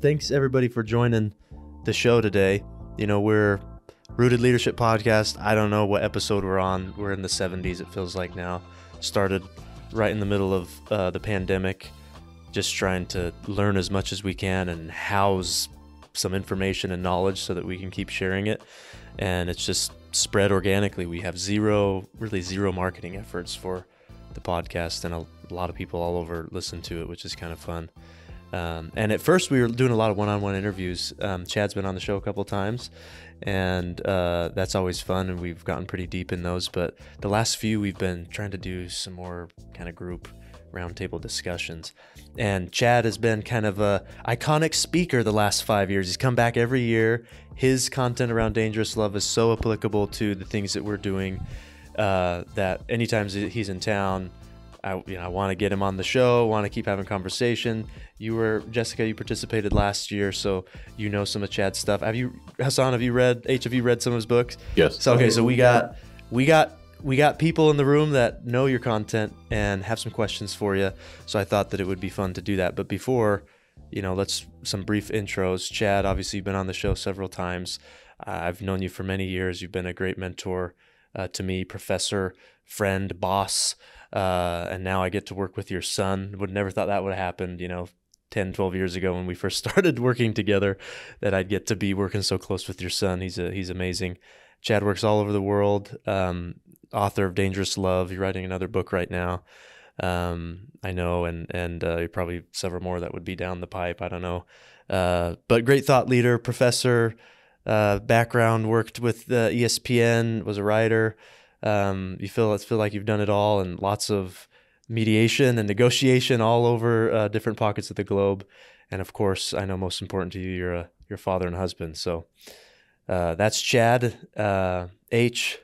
thanks everybody for joining the show today. You know, we're Rooted Leadership Podcast. I don't know what episode we're on. We're in the 70s, it feels like now. Started right in the middle of the pandemic, just trying to learn as much as we can and house some information and knowledge so that we can keep sharing it. And it's just spread organically. We have zero marketing efforts for the podcast, and a lot of people all over listen to it, which is kind of fun. And at first we were doing a lot of one-on-one interviews. Chad's been on the show a couple times, and that's always fun, and we've gotten pretty deep in those. But the last few, we've been trying to do some more kind of group roundtable discussions. And Chad has been kind of a iconic speaker the last 5 years. He's come back every year. His content around Dangerous Love is so applicable to the things that we're doing that anytime he's in town, I want to get him on the show, want to keep having conversation. Jessica, you participated last year, so you know some of Chad's stuff. Hassan, have you read some of his books? Yes. So, okay, so we got people in the room that know your content and have some questions for you. So I thought that it would be fun to do that. But before, let's some brief intros. Chad, obviously you've been on the show several times. I've known you for many years. You've been a great mentor to me, professor, friend, boss. And now I get to work with your son. Would never thought that would have happened, 10, 12 years ago when we first started working together, that I'd get to be working so close with your son. He's amazing. Chad works all over the world. Author of Dangerous Love. You're writing another book right now. I know, and probably several more that would be down the pipe. I don't know. But great thought leader, professor, background, worked with ESPN, was a writer. You feel like you've done it all, and lots of mediation and negotiation all over different pockets of the globe. And of course, I know most important to you, you're your father and husband. So that's Chad. H.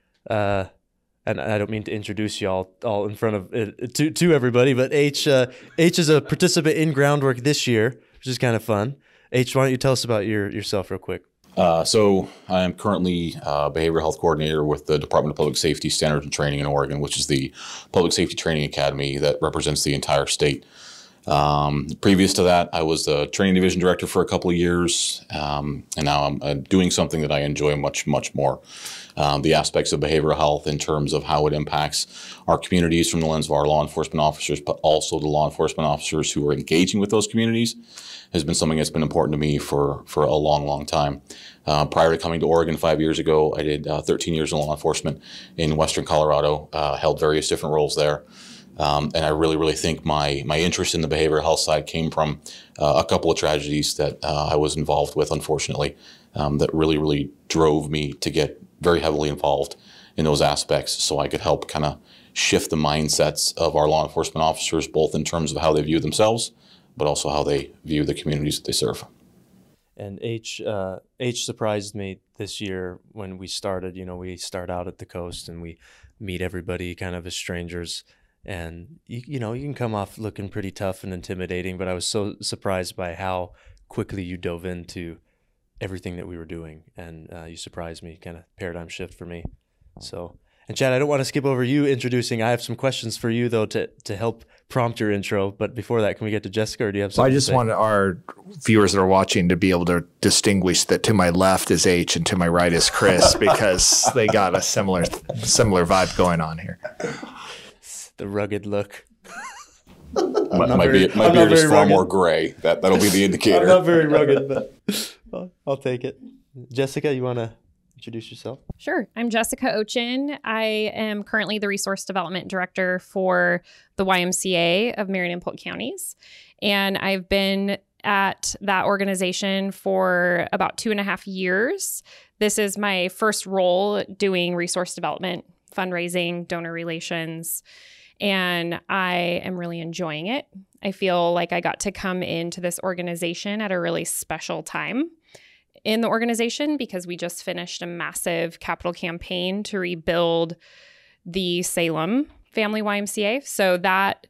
And I don't mean to introduce you all in front of to everybody, but H is a participant in Groundwork this year, which is kind of fun. H, why don't you tell us about yourself real quick? So I am currently behavioral health coordinator with the Department of Public Safety Standards and Training in Oregon, which is the public safety training academy that represents the entire state. Previous to that, I was the training division director for a couple of years, and now I'm doing something that I enjoy much, much more. The aspects of behavioral health in terms of how it impacts our communities from the lens of our law enforcement officers, but also the law enforcement officers who are engaging with those communities, has been something that's been important to me for a long, long time. Prior to coming to Oregon 5 years ago, I did 13 years in law enforcement in Western Colorado, held various different roles there. And I really think my interest in the behavioral health side came from a couple of tragedies that I was involved with, unfortunately, that really drove me to get very heavily involved in those aspects so I could help kind of shift the mindsets of our law enforcement officers, both in terms of how they view themselves, but also how they view the communities that they serve. And H surprised me this year when we started. We start out at the coast and we meet everybody kind of as strangers. And, you can come off looking pretty tough and intimidating, but I was so surprised by how quickly you dove into everything that we were doing. And you surprised me, kind of paradigm shift for me. So, and Chad, I don't want to skip over you introducing. I have some questions for you, though, to help prompt your intro. But before that, can we get to Jessica, or do you have something I just want our viewers that are watching to be able to distinguish that to my left is H and to my right is Chris, because they got a similar vibe going on here. The rugged look. My beard is far more gray. That'll be the indicator. I'm not very rugged, but I'll take it. Jessica, you want to introduce yourself? Sure. I'm Jessica Ochin. I am currently the Resource Development Director for the YMCA of Marion and Polk counties. And I've been at that organization for about 2.5 years. This is my first role doing resource development, fundraising, donor relations, and I am really enjoying it. I feel like I got to come into this organization at a really special time in the organization because we just finished a massive capital campaign to rebuild the Salem Family YMCA. So that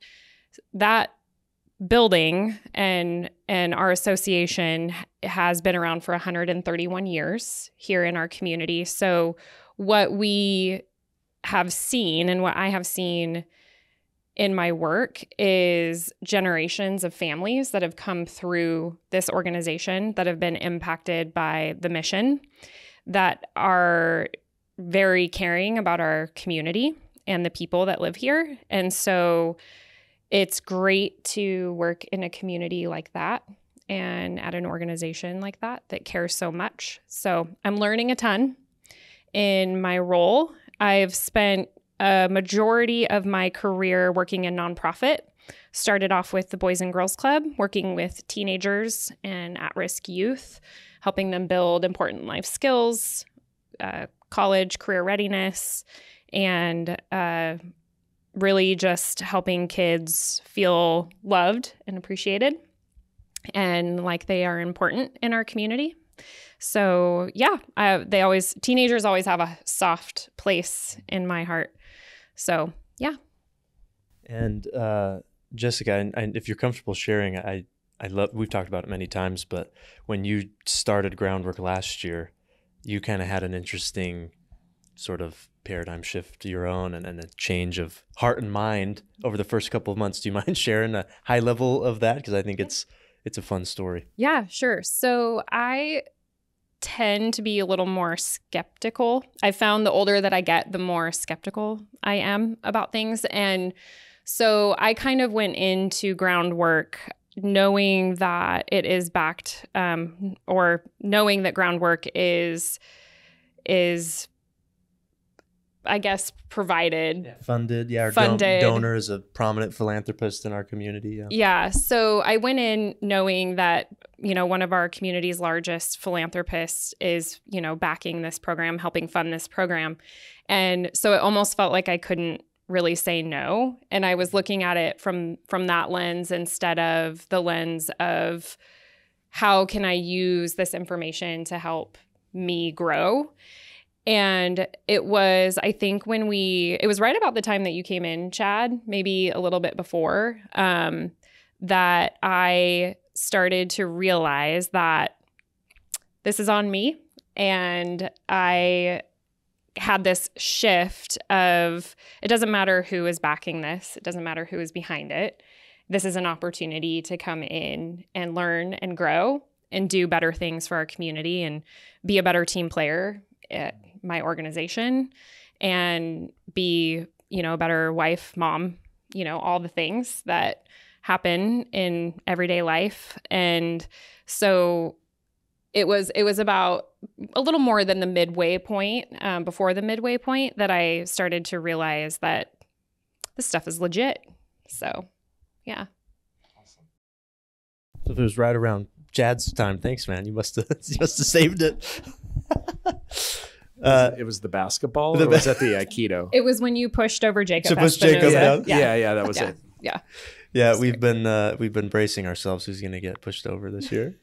building and our association has been around for 131 years here in our community. So what we have seen and what I have seen in my work is generations of families that have come through this organization that have been impacted by the mission, that are very caring about our community and the people that live here. And so it's great to work in a community like that and at an organization like that cares so much. So I'm learning a ton in my role. I've spent a majority of my career working in nonprofit. Started off with the Boys and Girls Club, working with teenagers and at-risk youth, helping them build important life skills, college, career readiness, and really just helping kids feel loved and appreciated and like they are important in our community. So yeah, teenagers always have a soft place in my heart. So yeah. And Jessica, and if you're comfortable sharing, I love, we've talked about it many times, but when you started Groundwork last year, you kind of had an interesting sort of paradigm shift to your own and a change of heart and mind over the first couple of months. Do you mind sharing a high level of that? Because I think it's a fun story. Yeah, sure. So I tend to be a little more skeptical. I found the older that I get, the more skeptical I am about things. And so I kind of went into Groundwork knowing that it is backed, or knowing that Groundwork is I guess provided. Yeah. Funded. Yeah. Our Funded. Donor is a prominent philanthropist in our community. Yeah. Yeah. So I went in knowing that, one of our community's largest philanthropists is, backing this program, helping fund this program. And so it almost felt like I couldn't really say no. And I was looking at it from that lens instead of the lens of how can I use this information to help me grow. And it was, I think it was right about the time that you came in, Chad, maybe a little bit before, that I started to realize that this is on me. And I had this shift of, it doesn't matter who is backing this. It doesn't matter who is behind it. This is an opportunity to come in and learn and grow and do better things for our community and be a better team player at my organization and be, a better wife, mom, all the things that happen in everyday life. And so it was about a little more than the midway point, before the midway point, that I started to realize that this stuff is legit. So, yeah. So if it was right around Chad's time, thanks, man. You must have saved it. It was the basketball, or was that the Aikido? It was when you pushed over Jacob. To push Jacob down? Yeah, that was it. Yeah. Yeah, we've been bracing ourselves. Who's going to get pushed over this year?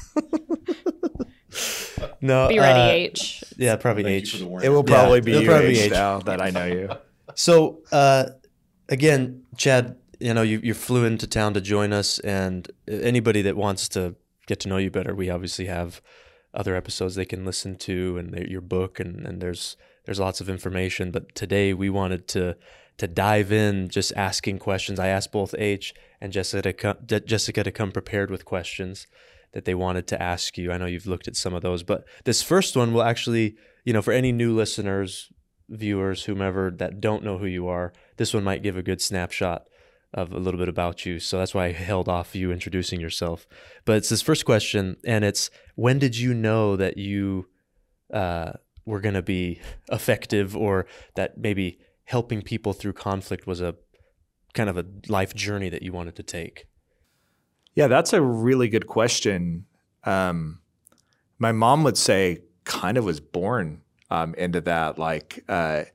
No, be ready, H. Yeah, probably Thank H. you for the It will probably be it'll you, probably be H, H. now that I know you. So, again, Chad, you flew into town to join us, and anybody that wants to get to know you better, we obviously have other episodes they can listen to, and your book, and there's lots of information. But today we wanted to dive in, just asking questions. I asked both H and Jessica to come prepared with questions that they wanted to ask you. I know you've looked at some of those, but this first one will actually, for any new listeners, viewers, whomever that don't know who you are, this one might give a good snapshot of a little bit about you. So that's why I held off you introducing yourself. But it's this first question, and it's, when did you know that you were going to be effective, or that maybe helping people through conflict was a kind of a life journey that you wanted to take? Yeah, that's a really good question. My mom would say kind of was born into that. Like at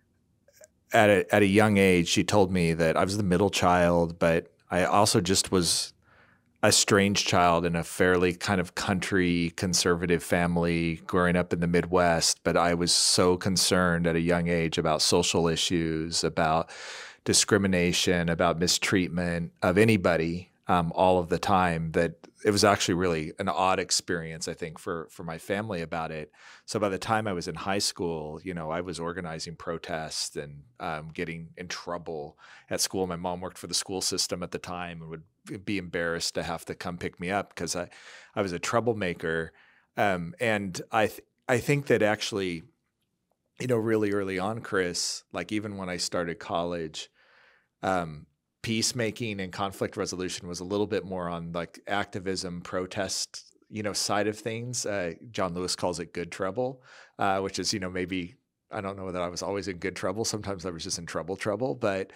a young age, she told me that I was the middle child, but I also just was a strange child in a fairly kind of country conservative family growing up in the Midwest. But I was so concerned at a young age about social issues, about discrimination, about mistreatment of anybody. all of the time, that it was actually really an odd experience, I think, for my family about it. So by the time I was in high school, I was organizing protests and getting in trouble at school. My mom worked for the school system at the time and would be embarrassed to have to come pick me up because I was a troublemaker. And I think that actually, really early on, Chris, like even when I started college, peacemaking and conflict resolution was a little bit more on like activism, protest, side of things. John Lewis calls it good trouble, which is, maybe, I don't know that I was always in good trouble. Sometimes I was just in trouble. But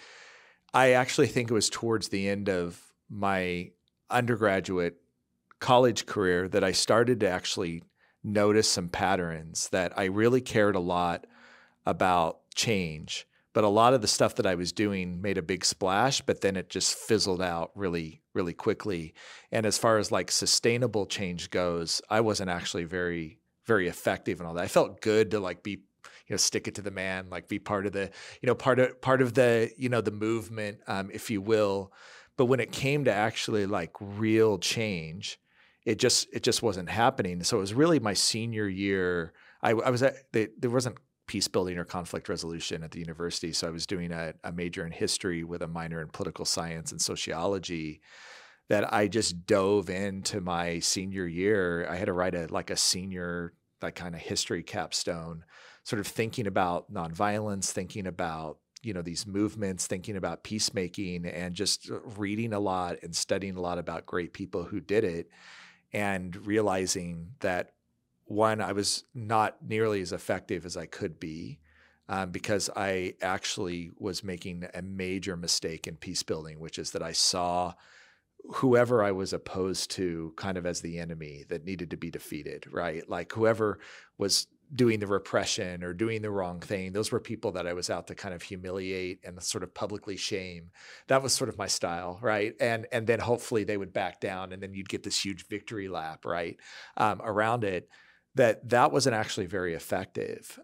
I actually think it was towards the end of my undergraduate college career that I started to actually notice some patterns, that I really cared a lot about change. But a lot of the stuff that I was doing made a big splash, but then it just fizzled out really, really quickly. And as far as like sustainable change goes, I wasn't actually very, very effective in all that. I felt good to like be, stick it to the man, like be part of the, part of the, the movement, if you will. But when it came to actually like real change, it just wasn't happening. So it was really my senior year. There wasn't peace building or conflict resolution at the university. So I was doing a major in history with a minor in political science and sociology, that I just dove into my senior year. I had to write a senior, like kind of history capstone, sort of thinking about nonviolence, thinking about, these movements, thinking about peacemaking, and just reading a lot and studying a lot about great people who did it, and realizing that, one, I was not nearly as effective as I could be, because I actually was making a major mistake in peace building, which is that I saw whoever I was opposed to kind of as the enemy that needed to be defeated, right? Like whoever was doing the repression or doing the wrong thing, those were people that I was out to kind of humiliate and sort of publicly shame. That was sort of my style, right? And then hopefully they would back down, and then you'd get this huge victory lap, right, around it. That wasn't actually very effective.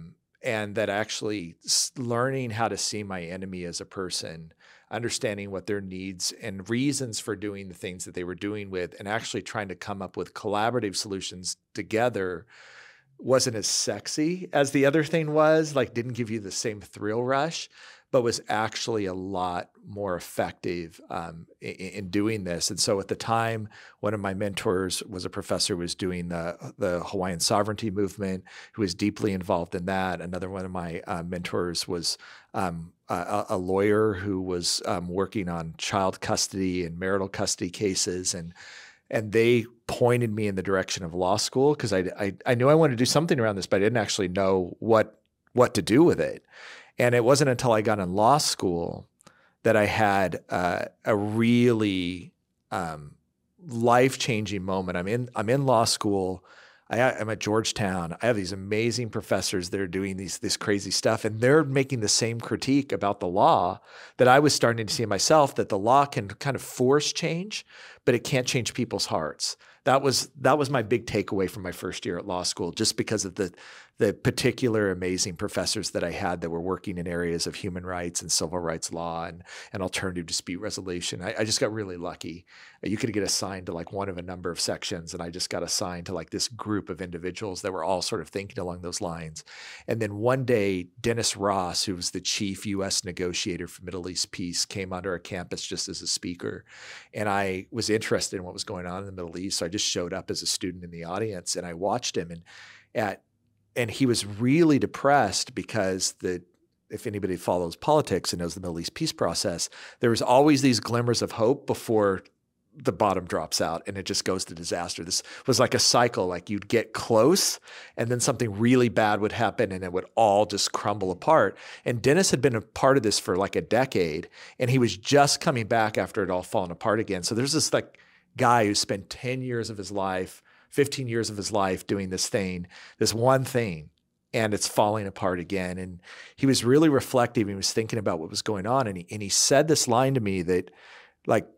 And that actually learning how to see my enemy as a person, understanding what their needs and reasons for doing the things that they were doing with, and actually trying to come up with collaborative solutions together, wasn't as sexy as the other thing was, like didn't give you the same thrill rush, but was actually a lot more effective in doing this. And so at the time, one of my mentors was a professor who was doing the Hawaiian sovereignty movement, who was deeply involved in that. Another one of my mentors was a lawyer who was working on child custody and marital custody cases. And they pointed me in the direction of law school, because I knew I wanted to do something around this, but I didn't actually know what to do with it. And it wasn't until I got in law school that I had a really life-changing moment. I'm in law school. I'm at Georgetown. I have these amazing professors that are doing this crazy stuff, and they're making the same critique about the law that I was starting to see in myself, that the law can kind of force change, but it can't change people's hearts. That was my big takeaway from my first year at law school, just because of the particular amazing professors that I had that were working in areas of human rights and civil rights law and alternative dispute resolution. I just got really lucky. You could get assigned to like one of a number of sections, and I just got assigned to like this group of individuals that were all sort of thinking along those lines. And then one day, Dennis Ross, who was the chief U.S. negotiator for Middle East peace, came onto our campus just as a speaker. And I was interested in what was going on in the Middle East, so I just showed up as a student in the audience, and I watched him. And he was really depressed because if anybody follows politics and knows the Middle East peace process, there was always these glimmers of hope before the bottom drops out and it just goes to disaster. This was like a cycle, like you'd get close and then something really bad would happen and it would all just crumble apart. And Dennis had been a part of this for like a decade, and he was just coming back after it all fallen apart again. So there's this like guy who spent 10 years of his life, 15 years of his life doing this one thing, and it's falling apart again. And he was really reflective. He was thinking about what was going on. And he said this line to me that, like,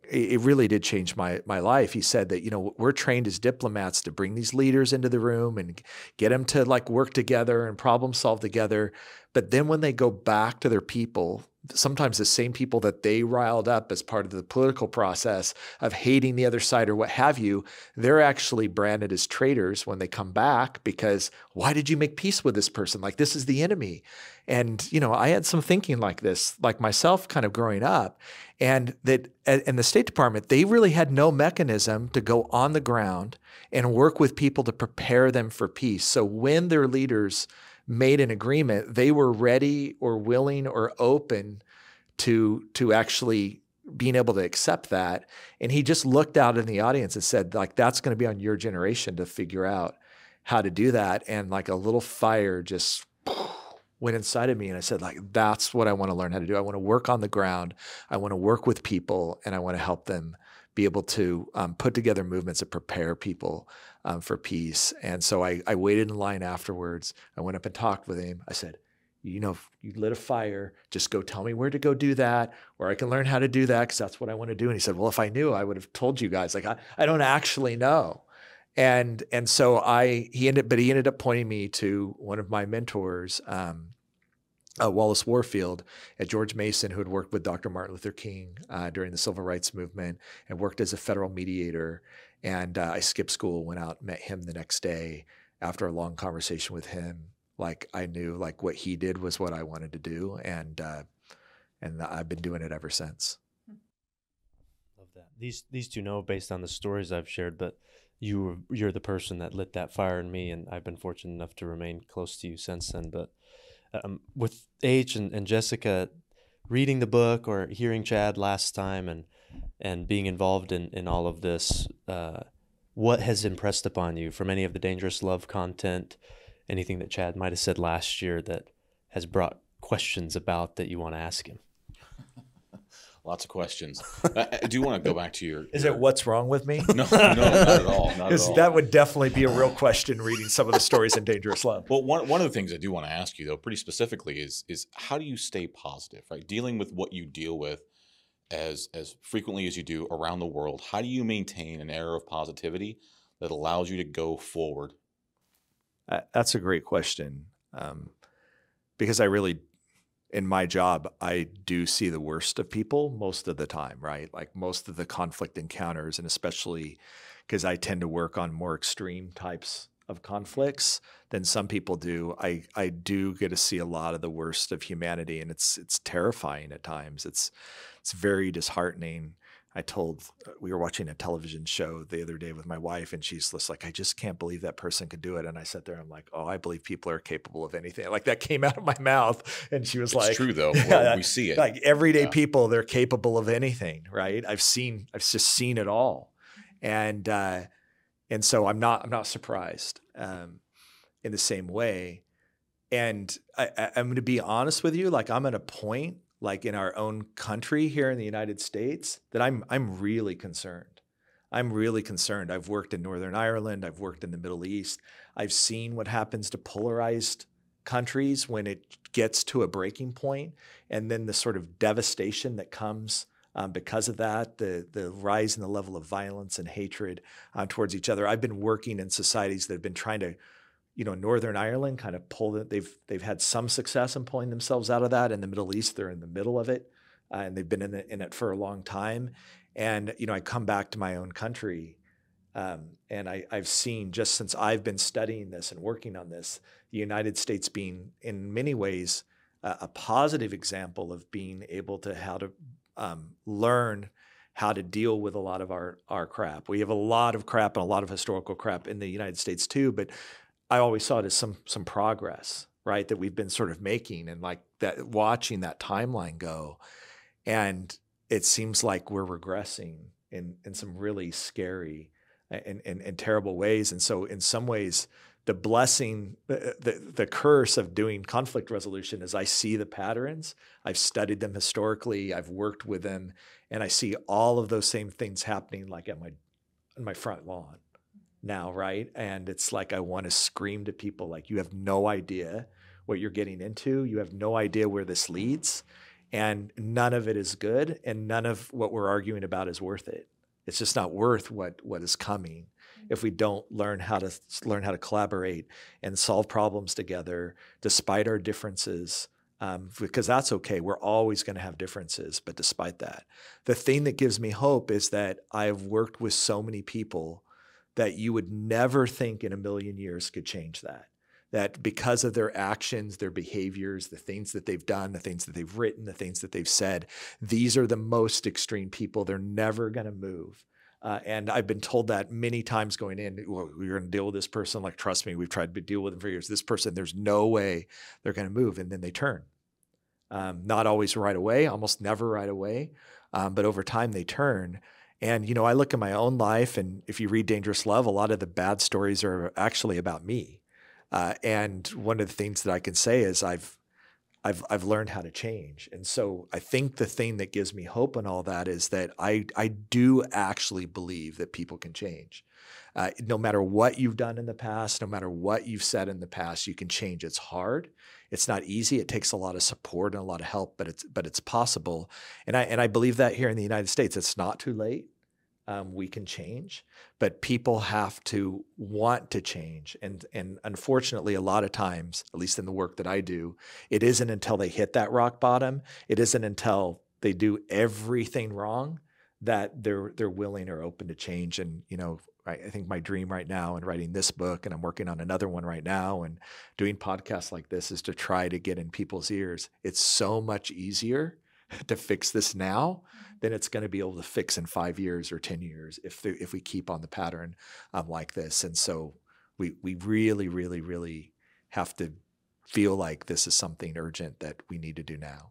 it really did change my life. He said that, we're trained as diplomats to bring these leaders into the room and get them to like work together and problem solve together. But then when they go back to their people, sometimes the same people that they riled up as part of the political process of hating the other side or what have you, they're actually branded as traitors when they come back, because why did you make peace with this person? Like, this is the enemy. And, I had some thinking like this, like myself kind of growing up, and that in the State Department, they really had no mechanism to go on the ground and work with people to prepare them for peace. So when their leaders made an agreement, they were ready or willing or open to actually being able to accept that. And he just looked out in the audience and said, like, that's going to be on your generation to figure out how to do that. And like a little fire just went inside of me. And I said, like, that's what I want to learn how to do. I want to work on the ground. I want to work with people, and I want to help them be able to put together movements that prepare people for peace. And so I waited in line afterwards. I went up and talked with him. I said, you lit a fire, just go tell me where to go do that, or I can learn how to do that, because that's what I want to do. And he said, well, if I knew, I would have told you guys. Like, I don't actually know. And so he ended up pointing me to one of my mentors, Wallace Warfield at George Mason, who had worked with Dr. Martin Luther King during the Civil Rights Movement and worked as a federal mediator. And I skipped school, went out, met him the next day. After a long conversation with him, like, I knew like what he did was what I wanted to do, and I've been doing it ever since. Love that. These two know based on the stories I've shared, but you're the person that lit that fire in me, and I've been fortunate enough to remain close to you since then. But with H and Jessica, reading the book or hearing Chad last time and being involved in all of this, what has impressed upon you from any of the Dangerous Love content, anything that Chad might have said last year that has brought questions about that you want to ask him? Lots of questions. I do want to go back to your... Is it what's wrong with me? No, not at all. Not at all. That would definitely be a real question reading some of the stories in Dangerous Love. Well, one of the things I do want to ask you, though, pretty specifically is how do you stay positive, right? Dealing with what you deal with as frequently as you do around the world, how do you maintain an air of positivity that allows you to go forward? That's a great question, because I really... in my job, I do see the worst of people most of the time, right? Like most of the conflict encounters, and especially because I tend to work on more extreme types of conflicts than some people do, I do get to see a lot of the worst of humanity, and it's terrifying at times. It's very disheartening. We were watching a television show the other day with my wife, and she's just like, I just can't believe that person could do it. And I sat there, I'm like, oh, I believe people are capable of anything. Like, that came out of my mouth. And she was like, it's true though. Yeah, we see it. Like everyday people, they're capable of anything, right? I've just seen it all. And so I'm not surprised in the same way. And I'm going to be honest with you, like, I'm at a point, like in our own country here in the United States, that I'm really concerned. I'm really concerned. I've worked in Northern Ireland. I've worked in the Middle East. I've seen what happens to polarized countries when it gets to a breaking point, and then the sort of devastation that comes because of that, the rise in the level of violence and hatred towards each other. I've been working in societies that have been trying to, Northern Ireland kind of they've had some success in pulling themselves out of that. In the Middle East, they're in the middle of it, and they've been in it for a long time. And, I come back to my own country, and I've seen, just since I've been studying this and working on this, the United States being in many ways a positive example of being able to how to learn how to deal with a lot of our crap. We have a lot of crap and a lot of historical crap in the United States too, but I always saw it as some progress, right, that we've been sort of making, and like that, watching that timeline go. And it seems like we're regressing in some really scary and terrible ways. And so in some ways, the blessing, the curse of doing conflict resolution is I see the patterns. I've studied them historically. I've worked with them, and I see all of those same things happening like on my front lawn now, right? And it's like I want to scream to people, like, you have no idea what you're getting into. You have no idea where this leads. And none of it is good, and none of what we're arguing about is worth it. It's just not worth what is coming if we don't learn how to collaborate and solve problems together despite our differences, because that's okay. We're always going to have differences, but despite that, the thing that gives me hope is that I've worked with so many people that you would never think in a million years could change that. That because of their actions, their behaviors, the things that they've done, the things that they've written, the things that they've said, these are the most extreme people. They're never going to move. And I've been told that many times going in, well, we're going to deal with this person. Like, trust me, we've tried to deal with them for years. This person, there's no way they're going to move. And then they turn. Not always right away, almost never right away. But over time they turn. And, I look at my own life, and if you read Dangerous Love, a lot of the bad stories are actually about me. And one of the things that I can say is I've learned how to change. And so I think the thing that gives me hope in all that is that I do actually believe that people can change. No matter what you've done in the past, no matter what you've said in the past, you can change. It's hard. It's not easy. It takes a lot of support and a lot of help, but it's possible. And I believe that here in the United States, it's not too late. We can change, but people have to want to change. And unfortunately, a lot of times, at least in the work that I do, it isn't until they hit that rock bottom, it isn't until they do everything wrong that they're willing or open to change. And, I think my dream right now in writing this book, and I'm working on another one right now, and doing podcasts like this, is to try to get in people's ears. It's so much easier to fix this now than it's going to be able to fix in 5 years or 10 years if we keep on the pattern like this. And so we really, really, really have to feel like this is something urgent that we need to do now.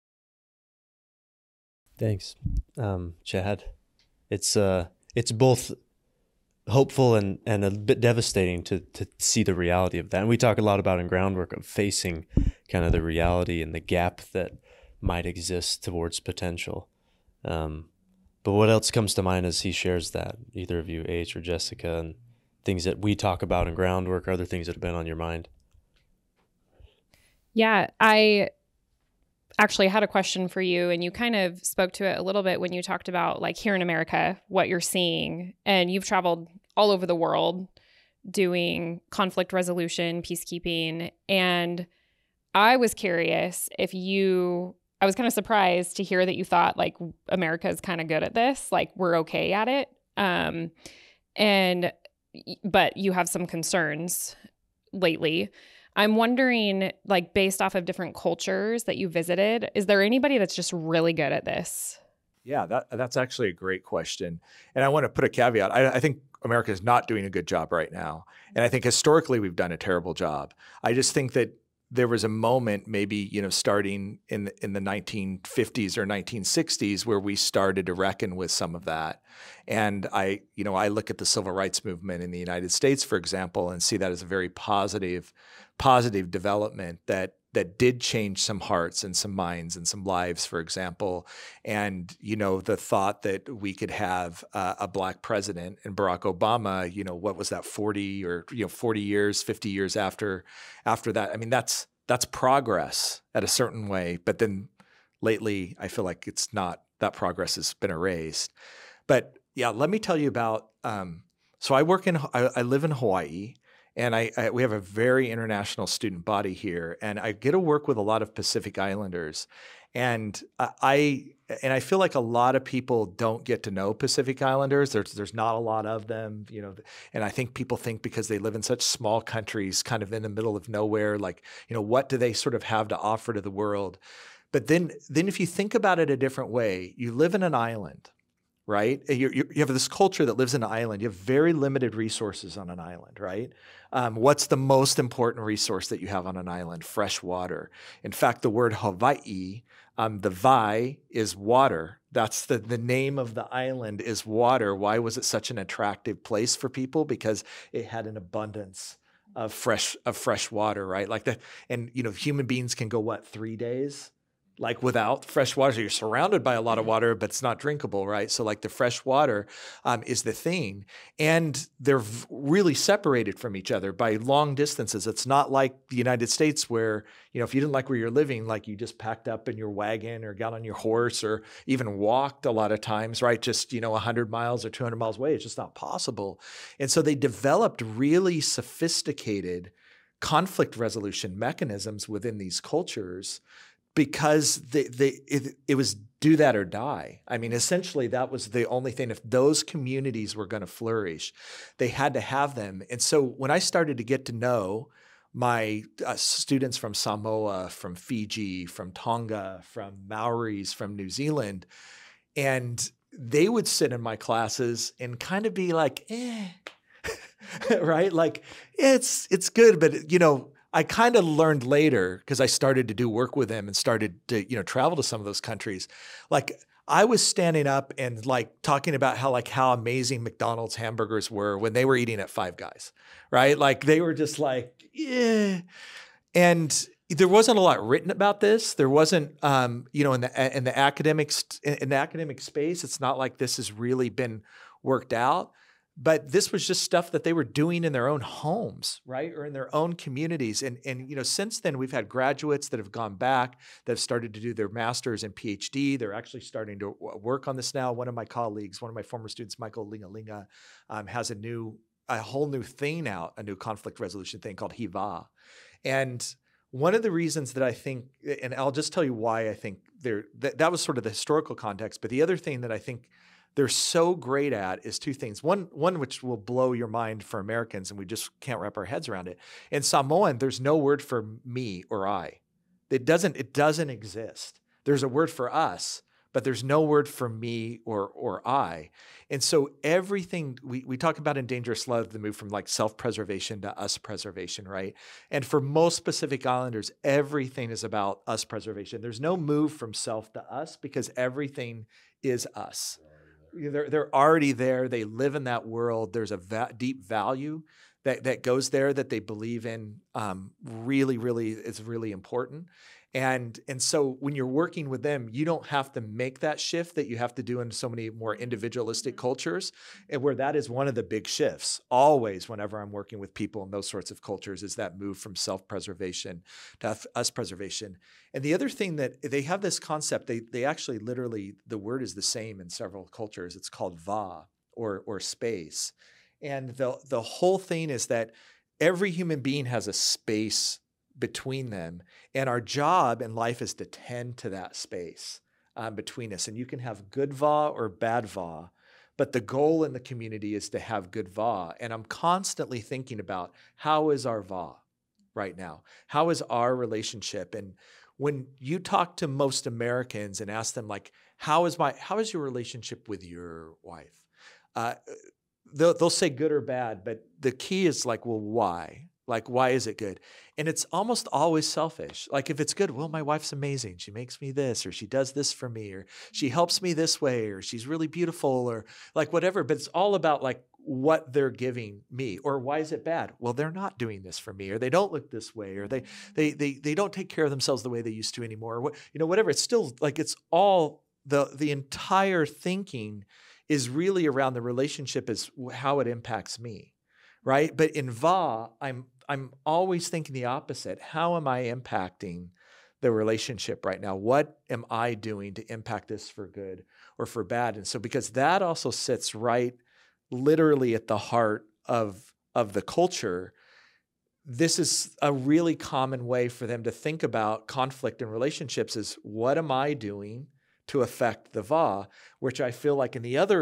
Thanks, Chad. It's both hopeful and a bit devastating to see the reality of that. And we talk a lot about in Groundwork of facing kind of the reality and the gap that might exist towards potential. But what else comes to mind as he shares that, either of you, H or Jessica, and things that we talk about in Groundwork, or other things that have been on your mind? Yeah, I actually had a question for you, and you kind of spoke to it a little bit when you talked about, like, here in America, what you're seeing. And you've traveled all over the world doing conflict resolution, peacekeeping. And I was curious if I was kind of surprised to hear that you thought, like, America is kind of good at this, like, we're okay at it. But you have some concerns lately. I'm wondering, like, based off of different cultures that you visited, is there anybody that's just really good at this? Yeah, that's actually a great question. And I want to put a caveat. I think America is not doing a good job right now. And I think historically we've done a terrible job. I just think that there was a moment, maybe, starting in the 1950s or 1960s, where we started to reckon with some of that. And I look at the civil rights movement in the United States, for example, and see that as a very positive development that did change some hearts and some minds and some lives, for example. And, the thought that we could have a Black president and Barack Obama, what was that, 40 or 40 years, 50 years after that? I mean, that's progress at a certain way. But then lately, I feel like it's not, that progress has been erased. But yeah, let me tell you about, so I live in Hawaii. And we have a very international student body here, and I get to work with a lot of Pacific Islanders. And I feel like a lot of people don't get to know Pacific Islanders. There's not a lot of them, and I think people think because they live in such small countries, kind of in the middle of nowhere, like, what do they sort of have to offer to the world? But then if you think about it a different way, you live in an island, right? You have this culture that lives in an island. You have very limited resources on an island, right? What's the most important resource that you have on an island? Fresh water. In fact, the word Hawaii, the vai is water. That's the name of the island is water. Why was it such an attractive place for people? Because it had an abundance of fresh water, right? Like that. And, human beings can go, 3 days like without fresh water. So you're surrounded by a lot of water, but it's not drinkable, right? So like the fresh water is the thing. And they're really separated from each other by long distances. It's not like the United States where, if you didn't like where you're living, like you just packed up in your wagon or got on your horse or even walked a lot of times, right? Just, 100 miles or 200 miles away. It's just not possible. And so they developed really sophisticated conflict resolution mechanisms within these cultures because it was do that or die. I mean, essentially, that was the only thing. If those communities were going to flourish, they had to have them. And so when I started to get to know my students from Samoa, from Fiji, from Tonga, from Maoris, from New Zealand, and they would sit in my classes and kind of be like, right? Like, it's good, but, I kind of learned later because I started to do work with them and started to, travel to some of those countries. Like I was standing up and like talking about how amazing McDonald's hamburgers were when they were eating at Five Guys, right? Like they were just like, yeah. And there wasn't a lot written about this. There wasn't, in the academic space, it's not like this has really been worked out. But this was just stuff that they were doing in their own homes, right? Or in their own communities. And since then, we've had graduates that have gone back, that have started to do their master's and PhD. They're actually starting to work on this now. One of my colleagues, one of my former students, Michael Lingalinga, has a whole new thing out, a new conflict resolution thing called HIVA. And one of the reasons that I think, and I'll just tell you why I think that was sort of the historical context, but the other thing that I think they're so great at is two things. One which will blow your mind for Americans, and we just can't wrap our heads around it. In Samoan, there's no word for me or I. It doesn't exist. There's a word for us, but there's no word for me or I. And so everything we talk about in Dangerous Love, the move from like self-preservation to us preservation, right? And for most Pacific Islanders, everything is about us preservation. There's no move from self to us because everything is us. They're already there. They live in that world. There's a deep value that goes there that they believe in. Really, really, it's really important. And so when you're working with them, you don't have to make that shift that you have to do in so many more individualistic cultures, and where that is one of the big shifts. Always, whenever I'm working with people in those sorts of cultures, is that move from self-preservation to us preservation. And the other thing that they have this concept, they actually literally, the word is the same in several cultures. It's called va, or space. And the whole thing is that every human being has a space between them. And our job in life is to tend to that space between us. And you can have good va or bad va, but the goal in the community is to have good va. And I'm constantly thinking about, how is our va right now? How is our relationship? And when you talk to most Americans and ask them, like, how is your relationship with your wife? They'll say good or bad, but the key is like, well, why? Like, why is it good? And it's almost always selfish. Like, if it's good, well, my wife's amazing. She makes me this, or she does this for me, or she helps me this way, or she's really beautiful, or like whatever. But it's all about like what they're giving me. Or why is it bad? Well, they're not doing this for me, or they don't look this way, or they don't take care of themselves the way they used to anymore, or whatever. It's still like, it's all the entire thinking is really around the relationship is how it impacts me, right? But in va, I'm always thinking the opposite. How am I impacting the relationship right now? What am I doing to impact this for good or for bad? And so, because that also sits right literally at the heart of the culture, this is a really common way for them to think about conflict in relationships is, what am I doing to affect the va? Which I feel like in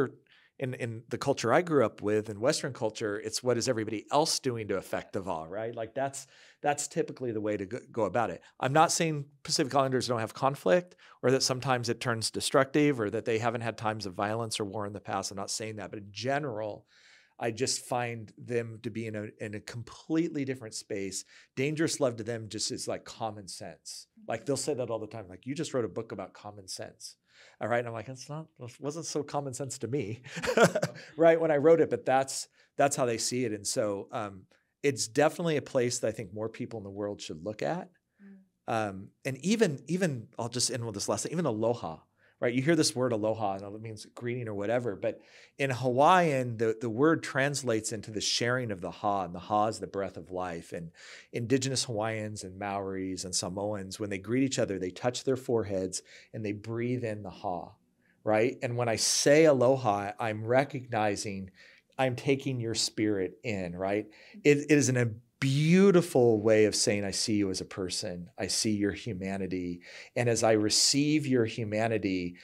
the culture I grew up with, in Western culture, it's what is everybody else doing to affect the va, right? Like that's typically the way to go about it. I'm not saying Pacific Islanders don't have conflict, or that sometimes it turns destructive, or that they haven't had times of violence or war in the past. I'm not saying that, but in general, I just find them to be in a completely different space. Dangerous Love to them just is like common sense. Like they'll say that all the time. Like, you just wrote a book about common sense. All right. And I'm like, it wasn't so common sense to me, right, when I wrote it, but that's how they see it. And so it's definitely a place that I think more people in the world should look at. And even I'll just end with this last thing, even aloha, right? You hear this word aloha and it means greeting or whatever, but in Hawaiian, the word translates into the sharing of the ha, and the ha is the breath of life. And indigenous Hawaiians and Maoris and Samoans, when they greet each other, they touch their foreheads and they breathe in the ha, right? And when I say aloha, I'm recognizing I'm taking your spirit in, right? It is a beautiful way of saying, I see you as a person. I see your humanity. And as I receive your humanity,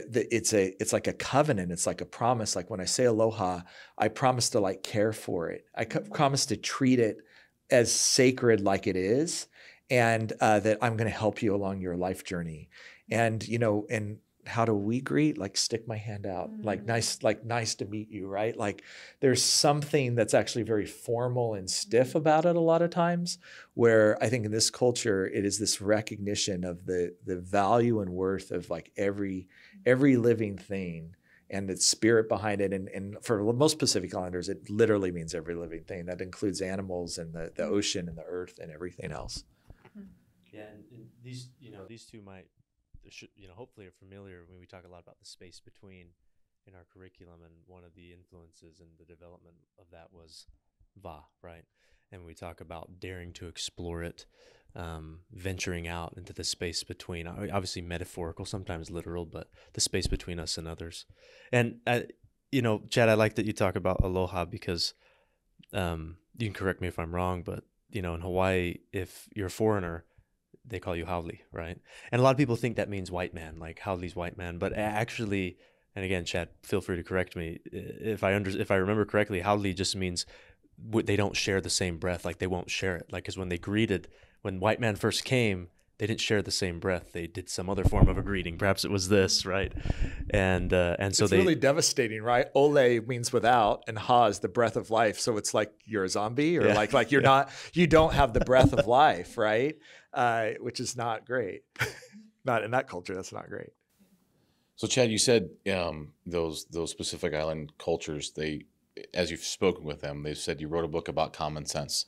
it's like a covenant. It's like a promise. Like when I say aloha, I promise to like care for it. I promise to treat it as sacred like it is. And that I'm going to help you along your life journey. And, and how do we greet? Like stick my hand out, nice to meet you, right? Like there's something that's actually very formal and stiff about it a lot of times, where I think in this culture, it is this recognition of the value and worth of like every living thing and the spirit behind it. And for most Pacific Islanders, it literally means every living thing. That includes animals and the ocean and the earth and everything else. Yeah, and these two hopefully are familiar when we talk a lot about the space between in our curriculum, and one of the influences in the development of that was Va, right? And we talk about daring to explore it, venturing out into the space between, obviously metaphorical, sometimes literal, but the space between us and others. And, Chad, I like that you talk about aloha because you can correct me if I'm wrong, but, in Hawaii, if you're a foreigner, they call you haole, right? And a lot of people think that means white man, like haole's white man. But actually, and again, Chad, feel free to correct me if I remember correctly. Haole just means they don't share the same breath, like they won't share it. Like, because when white man first came, they didn't share the same breath. They did some other form of a greeting. Perhaps it was this, right? And so it's really devastating, right? Ole means without, and ha is the breath of life. So it's like you're a zombie, or like you're not, you don't have the breath of life, right? Which is not great. Not in that culture. That's not great. So Chad, you said those Pacific Island cultures, as you've spoken with them, they said you wrote a book about common sense.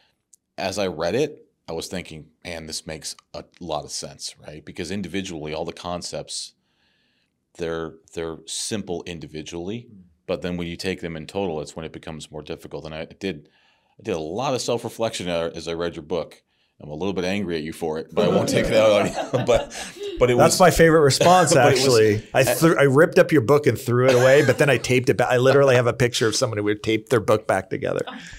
As I read it, I was thinking, man, this makes a lot of sense, right? Because individually, all the concepts, they're simple individually, but then when you take them in total, it's when it becomes more difficult. And I did a lot of self-reflection as I read your book. I'm a little bit angry at you for it, but I won't take it out on you. But that's my favorite response, actually. I ripped up your book and threw it away, but then I taped it back. I literally have a picture of someone who would tape their book back together.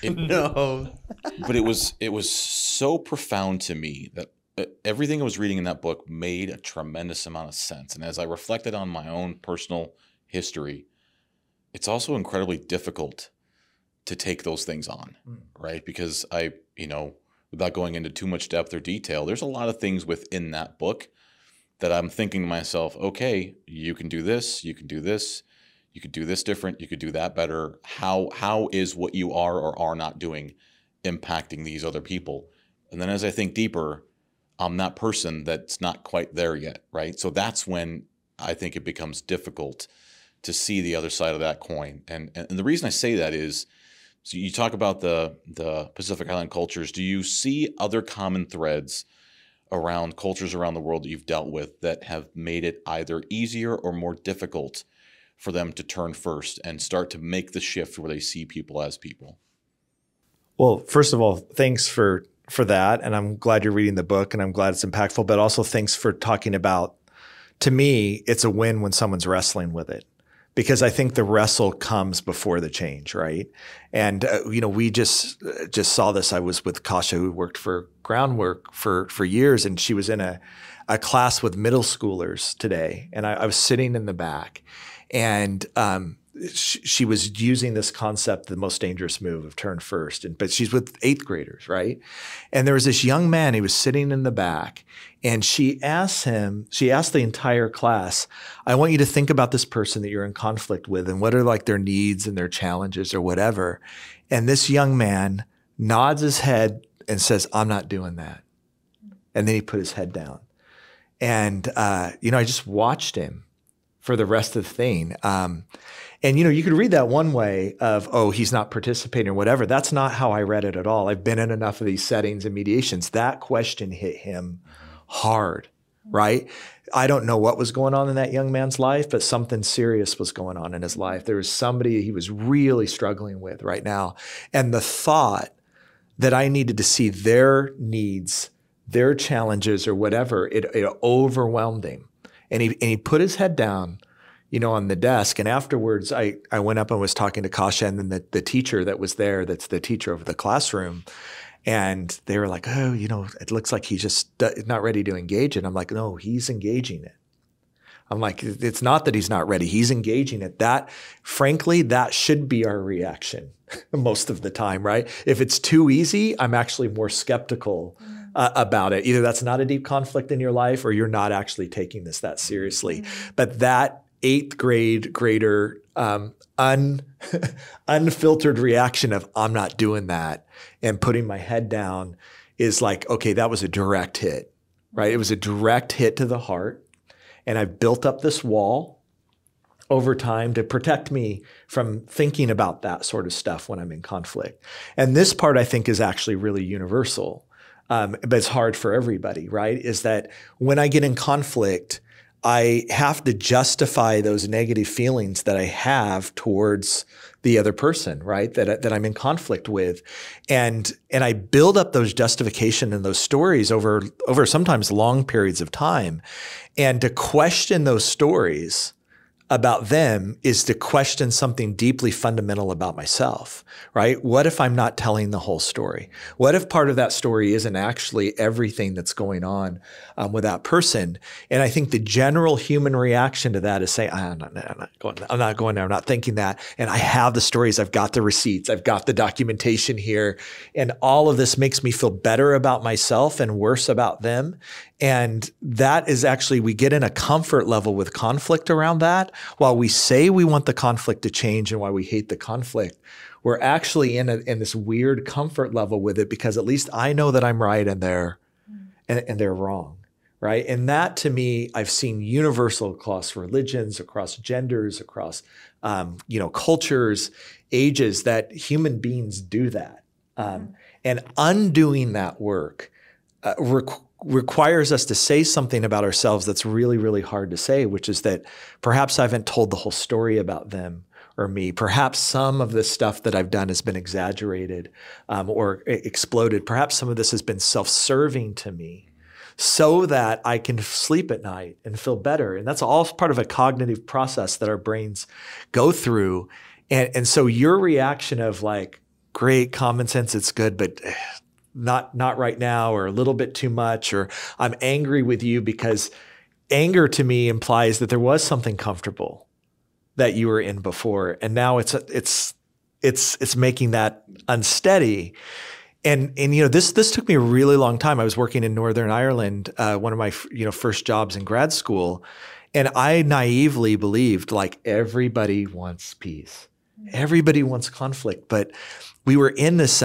No. But it was so profound to me that everything I was reading in that book made a tremendous amount of sense. And as I reflected on my own personal history, it's also incredibly difficult to take those things on, right? Because without going into too much depth or detail, there's a lot of things within that book that I'm thinking to myself, okay, you can do this, you can do this, you could do this different, you could do that better. How is what you are or are not doing impacting these other people? And then as I think deeper, I'm that person that's not quite there yet, right? So that's when I think it becomes difficult to see the other side of that coin. And the reason I say that is, so you talk about the Pacific Island cultures. Do you see other common threads around cultures around the world that you've dealt with that have made it either easier or more difficult for them to turn first and start to make the shift where they see people as people? Well, first of all, thanks for that. And I'm glad you're reading the book, and I'm glad it's impactful, but also thanks for talking about, to me, it's a win when someone's wrestling with it. Because I think the wrestle comes before the change, right? And we just saw this. I was with Kasha, who worked for Groundwork for years, and she was in a class with middle schoolers today. And I was sitting in the back, and she was using this concept, the most dangerous move of turn first. But she's with 8th graders, right? And there was this young man, he was sitting in the back, and she asked the entire class, I want you to think about this person that you're in conflict with, and what are like their needs and their challenges or whatever. And this young man nods his head and says, I'm not doing that. And then he put his head down. And, I just watched him for the rest of the thing. And, you could read that one way of, oh, he's not participating or whatever. That's not how I read it at all. I've been in enough of these settings and mediations. That question hit him hard, right? I don't know what was going on in that young man's life, but something serious was going on in his life. There was somebody he was really struggling with right now. And the thought that I needed to see their needs, their challenges or whatever, it overwhelmed him. And he put his head down, on the desk. And afterwards, I went up and was talking to Kasha and then the teacher that was there, that's the teacher of the classroom. And they were like, oh, it looks like he's just not ready to engage it. I'm like, no, he's engaging it. I'm like, it's not that he's not ready. He's engaging it. Frankly, that should be our reaction most of the time, right? If it's too easy, I'm actually more skeptical about it. Either that's not a deep conflict in your life or you're not actually taking this that seriously. But that 8th grader unfiltered reaction of I'm not doing that and putting my head down is like, okay, that was a direct hit, right? It was a direct hit to the heart. And I've built up this wall over time to protect me from thinking about that sort of stuff when I'm in conflict. And this part I think is actually really universal, but it's hard for everybody, right? Is that when I get in conflict, I have to justify those negative feelings that I have towards the other person, right? That I'm in conflict with. And I build up those justification and those stories over sometimes long periods of time. And to question those stories about them is to question something deeply fundamental about myself, right? What if I'm not telling the whole story? What if part of that story isn't actually everything that's going on with that person? And I think the general human reaction to that is say, I'm not going there. I'm not thinking that. And I have the stories. I've got the receipts. I've got the documentation here. And all of this makes me feel better about myself and worse about them. And that is actually, we get in a comfort level with conflict around that. While we say we want the conflict to change and why we hate the conflict, we're actually in this weird comfort level with it because at least I know that I'm right and they're wrong, right? And that to me, I've seen universal across religions, across genders, across cultures, ages, that human beings do that. And undoing that work requires us to say something about ourselves that's really, really hard to say, which is that perhaps I haven't told the whole story about them or me. Perhaps some of the stuff that I've done has been exaggerated or exploded. Perhaps some of this has been self-serving to me so that I can sleep at night and feel better. And that's all part of a cognitive process that our brains go through. And so your reaction of like, great, common sense, it's good, but not right now, or a little bit too much, or I'm angry with you, because anger to me implies that there was something comfortable that you were in before. And now it's making that unsteady. And this took me a really long time. I was working in Northern Ireland, one of my first jobs in grad school. And I naively believed like everybody wants peace. Everybody wants conflict, but we were in this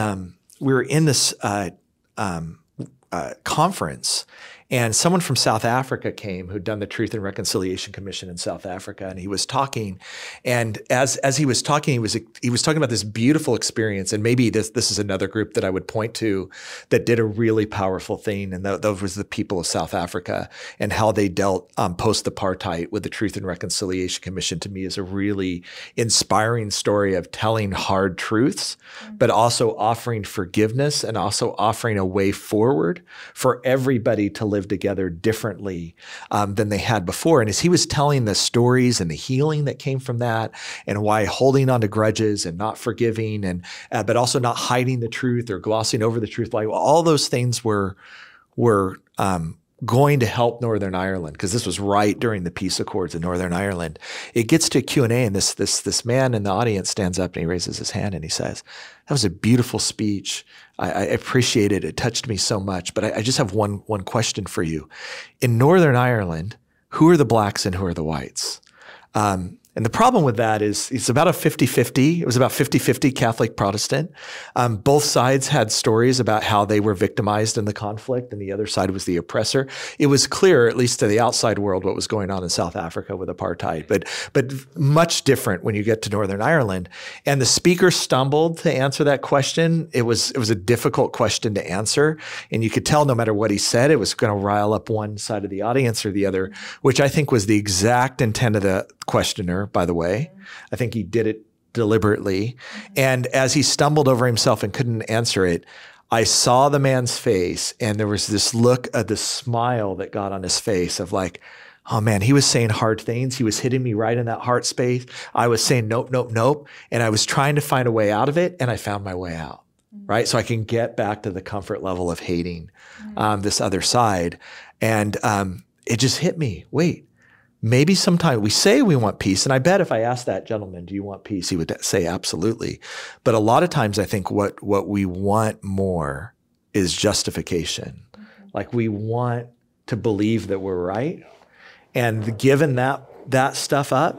conference, and someone from South Africa came who'd done the Truth and Reconciliation Commission in South Africa, and he was talking. And as he was talking, he was talking about this beautiful experience. And maybe this is another group that I would point to that did a really powerful thing, and those was the people of South Africa, and how they dealt post-apartheid with the Truth and Reconciliation Commission. To me, is a really inspiring story of telling hard truths, but also offering forgiveness and also offering a way forward for everybody to live together differently than they had before. And as he was telling the stories and the healing that came from that, and why holding on to grudges and not forgiving, and but also not hiding the truth or glossing over the truth, like all those things were going to help Northern Ireland, because this was right during the peace accords in Northern Ireland. It gets to Q&A, and this man in the audience stands up and he raises his hand and he says, "That was a beautiful speech. I appreciate it. It touched me so much. But I just have one question for you. In Northern Ireland, who are the blacks and who are the whites?" And And the problem with that is it's about a 50-50. It was about 50-50 Catholic Protestant. Both sides had stories about how they were victimized in the conflict and the other side was the oppressor. It was clear, at least to the outside world, what was going on in South Africa with apartheid, but much different when you get to Northern Ireland. And the speaker stumbled to answer that question. It was a difficult question to answer. And you could tell no matter what he said, it was going to rile up one side of the audience or the other, which I think was the exact intent of the questioner, by the way. I think he did it deliberately. And as he stumbled over himself and couldn't answer it, I saw the man's face and there was this look of the smile that got on his face of like, oh man, he was saying hard things. He was hitting me right in that heart space. I was saying, nope, nope, nope. And I was trying to find a way out of it. And I found my way out, right? So I can get back to the comfort level of hating this other side. And it just hit me. Wait, maybe sometime we say we want peace. And I bet if I asked that gentleman, do you want peace? He would say absolutely. But a lot of times I think what we want more is justification. Like we want to believe that we're right. And giving that stuff up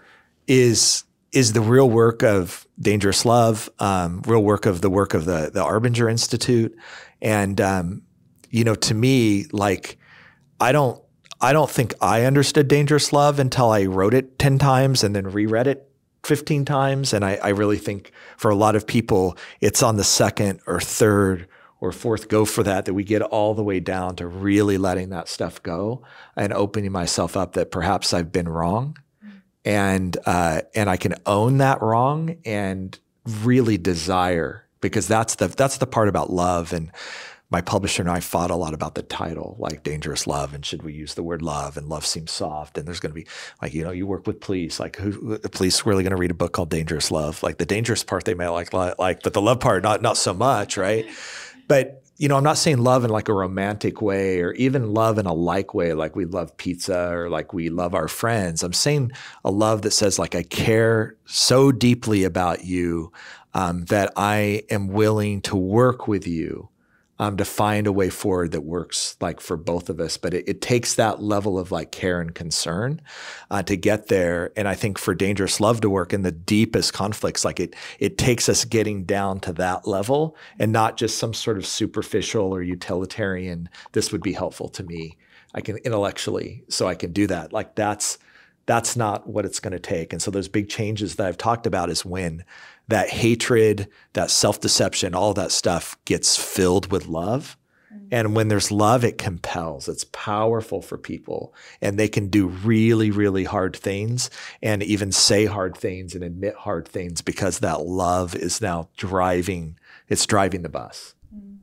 is the real work of Dangerous Love, real work of the Arbinger Institute. And, to me, like, I don't think I understood Dangerous Love until I wrote it 10 times and then reread it 15 times. And I really think for a lot of people, it's on the second or third or fourth go for that we get all the way down to really letting that stuff go and opening myself up that perhaps I've been wrong. And I can own that wrong and really desire, because that's the part about love. And my publisher and I fought a lot about the title, like Dangerous Love, and should we use the word love? And love seems soft. And there's going to be like, you work with police, like the police really going to read a book called Dangerous Love? Like the dangerous part they may like, but the love part, not so much, right? But, I'm not saying love in like a romantic way or even love in a like way, like we love pizza or like we love our friends. I'm saying a love that says like, I care so deeply about you that I am willing to work with you to find a way forward that works like for both of us. But it takes that level of like care and concern to get there. And I think for Dangerous Love to work in the deepest conflicts, like it takes us getting down to that level and not just some sort of superficial or utilitarian, this would be helpful to me. I can intellectually, so I can do that. Like that's not what it's going to take. And so those big changes that I've talked about is when that hatred, that self-deception, all that stuff gets filled with love. And when there's love, it compels. It's powerful for people. And they can do really, really hard things and even say hard things and admit hard things because that love is now driving the bus.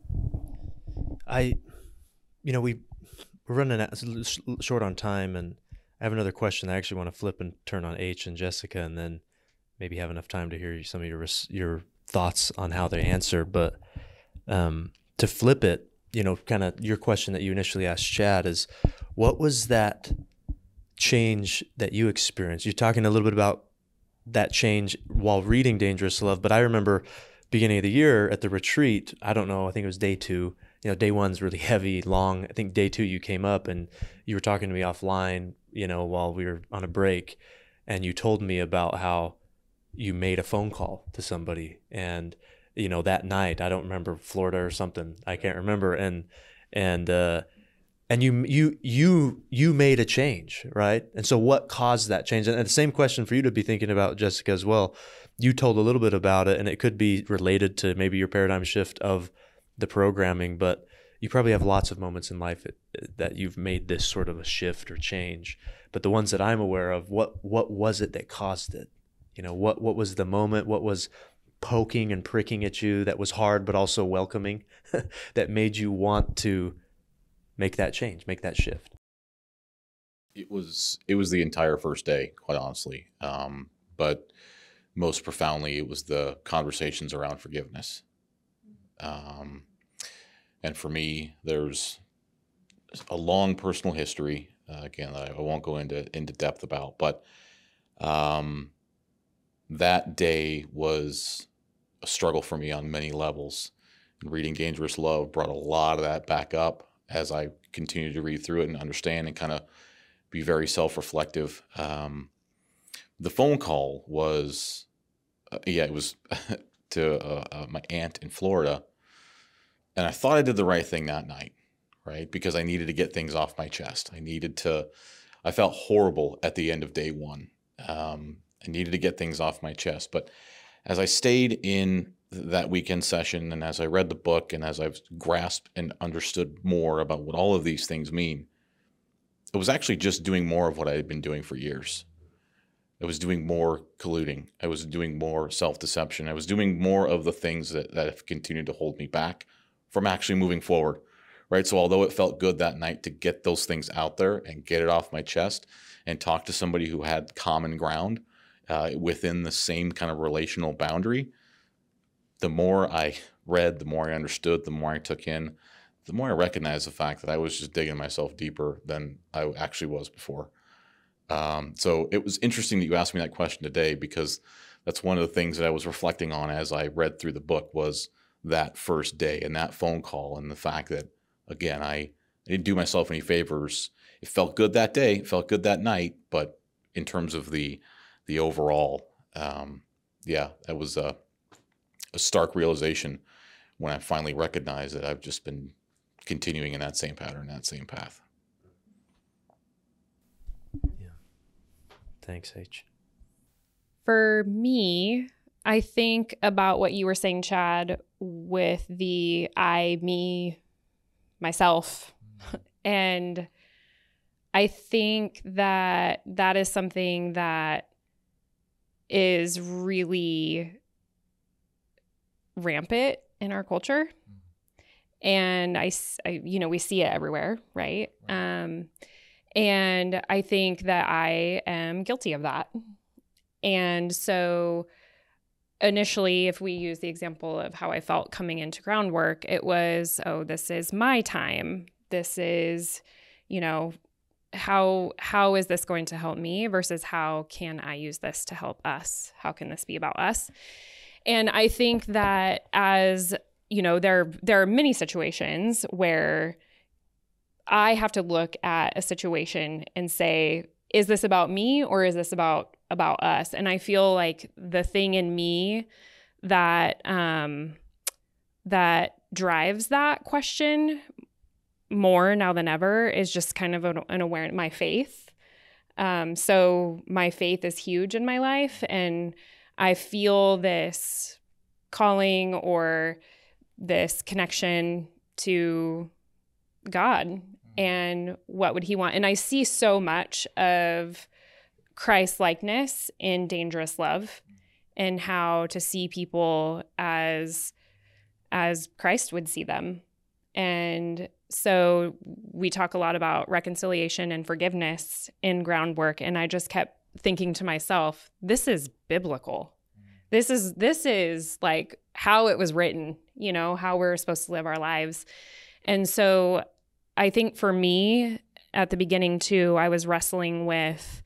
We're running short on time, and I have another question I actually want to flip and turn on H and Jessica, and then maybe have enough time to hear some of your thoughts on how they answer. But to flip it, kind of your question that you initially asked Chad is, what was that change that you experienced? You're talking a little bit about that change while reading Dangerous Love, but I remember beginning of the year at the retreat, I don't know, I think it was day 2. Day 1's really heavy, long. I think day 2 you came up and you were talking to me offline, while we were on a break, and you told me about how you made a phone call to somebody, and that night, I don't remember, Florida or something, I can't remember, and you made a change, right? And so what caused that change? And the same question for you to be thinking about, Jessica, as well. You told a little bit about it, and it could be related to maybe your paradigm shift of the programming, but you probably have lots of moments in life that you've made this sort of a shift or change. But the ones that I'm aware of, what was it that caused it? What was the moment? What was poking and pricking at you that was hard but also welcoming that made you want to make that change, make that shift? It was the entire first day, quite honestly. But most profoundly, it was the conversations around forgiveness. And for me, there's a long personal history, again, that I won't go into depth about, but that day was a struggle for me on many levels. And reading Dangerous Love brought a lot of that back up as I continued to read through it and understand and kind of be very self-reflective. The phone call was, it was to my aunt in Florida. And I thought I did the right thing that night, right? Because I needed to get things off my chest. I felt horrible at the end of day one. I needed to get things off my chest. But as I stayed in that weekend session, and as I read the book, and as I've grasped and understood more about what all of these things mean, it was actually just doing more of what I had been doing for years. I was doing more colluding. I was doing more self-deception. I was doing more of the things that have continued to hold me back from actually moving forward, right? So although it felt good that night to get those things out there and get it off my chest and talk to somebody who had common ground within the same kind of relational boundary, the more I read, the more I understood, the more I took in, the more I recognized the fact that I was just digging myself deeper than I actually was before. So it was interesting that you asked me that question today, because that's one of the things that I was reflecting on as I read through the book, was that first day and that phone call, and the fact that, again, I didn't do myself any favors. It felt good that day, it felt good that night, but in terms of the overall, that was a stark realization when I finally recognized that I've just been continuing in that same pattern, that same path. Thanks, H. For me, I think about what you were saying, Chad, with the I, me, myself. And I think that that is something that is really rampant in our culture. And I we see it everywhere, right? And I think that I am guilty of that. And so initially, if we use the example of how I felt coming into groundwork, it was, oh, this is my time. This is, how is this going to help me versus how can I use this to help us? How can this be about us? And I think that as, there are many situations where I have to look at a situation and say, is this about me or is this about us? And I feel like the thing in me that that drives that question more now than ever is just kind of an awareness, my faith. So my faith is huge in my life, and I feel this calling or this connection to God and what would he want. And I see so much of Christ likeness in Dangerous Love, and how to see people as Christ would see them. And so we talk a lot about reconciliation and forgiveness in Groundwork, and I just kept thinking to myself, this is biblical. This is like how it was written, how we're supposed to live our lives. And so I think for me at the beginning too, I was wrestling with,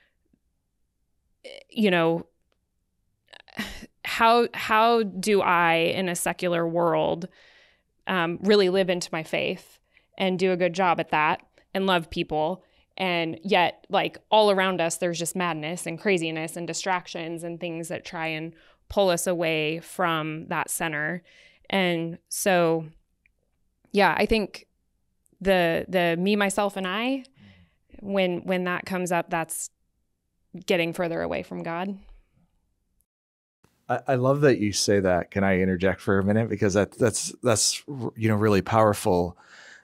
how do I in a secular world really live into my faith and do a good job at that and love people? And yet, like, all around us, there's just madness and craziness and distractions and things that try and pull us away from that center. And so, yeah, I think the me, myself, and I, when that comes up, that's getting further away from God. I love that you say that. Can I interject for a minute? Because that's really powerful.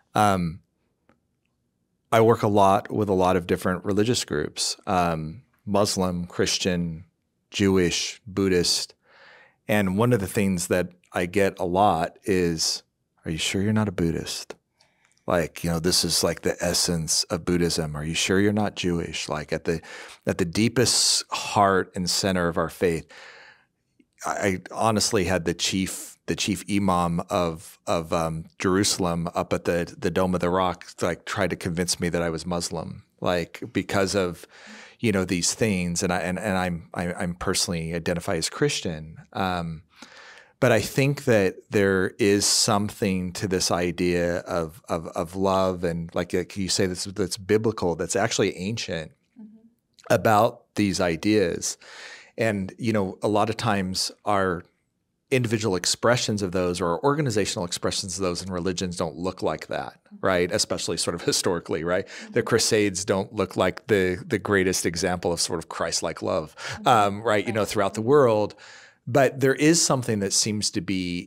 I work a lot with a lot of different religious groups, Muslim, Christian, Jewish, Buddhist. And one of the things that I get a lot is, are you sure you're not a Buddhist? Like, this is like the essence of Buddhism. Are you sure you're not Jewish? Like at the deepest heart and center of our faith. I honestly had the chief imam of Jerusalem up at the Dome of the Rock, like, tried to convince me that I was Muslim, like, because of, these things. And I'm personally identify as Christian. But I think that there is something to this idea of love, and like you say, that's biblical, that's actually ancient. about these ideas. And, a lot of times our individual expressions of those or organizational expressions of those in religions don't look like that, right? Especially sort of historically, right? The Crusades don't look like the greatest example of sort of Christ-like love, right? Throughout the world. But there is something that seems to be